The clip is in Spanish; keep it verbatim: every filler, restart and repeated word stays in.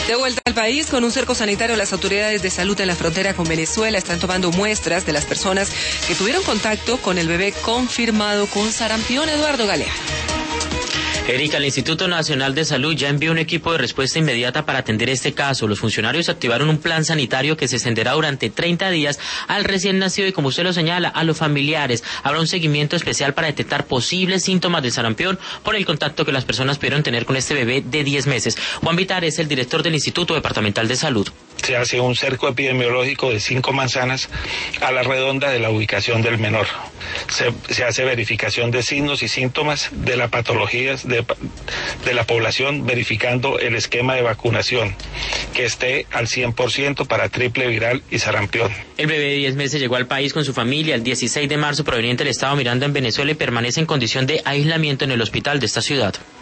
De vuelta al país, con un cerco sanitario, las autoridades de salud en la frontera con Venezuela están tomando muestras de las personas que tuvieron contacto con el bebé confirmado con sarampión. Eduardo Galeano. Erika, el Instituto Nacional de Salud ya envió un equipo de respuesta inmediata para atender este caso. Los funcionarios activaron un plan sanitario que se extenderá durante treinta días al recién nacido y, como usted lo señala, a los familiares. Habrá un seguimiento especial para detectar posibles síntomas de sarampión por el contacto que las personas pudieron tener con este bebé de diez meses. Juan Vitar es el director del Instituto Departamental de Salud. Se hace un cerco epidemiológico de cinco manzanas a la redonda de la ubicación del menor. Se, se hace verificación de signos y síntomas de las patologías de, de la población, verificando el esquema de vacunación, que esté al cien por ciento para triple viral y sarampión. El bebé de diez meses llegó al país con su familia el dieciséis de marzo proveniente del estado Miranda en Venezuela y permanece en condición de aislamiento en el hospital de esta ciudad.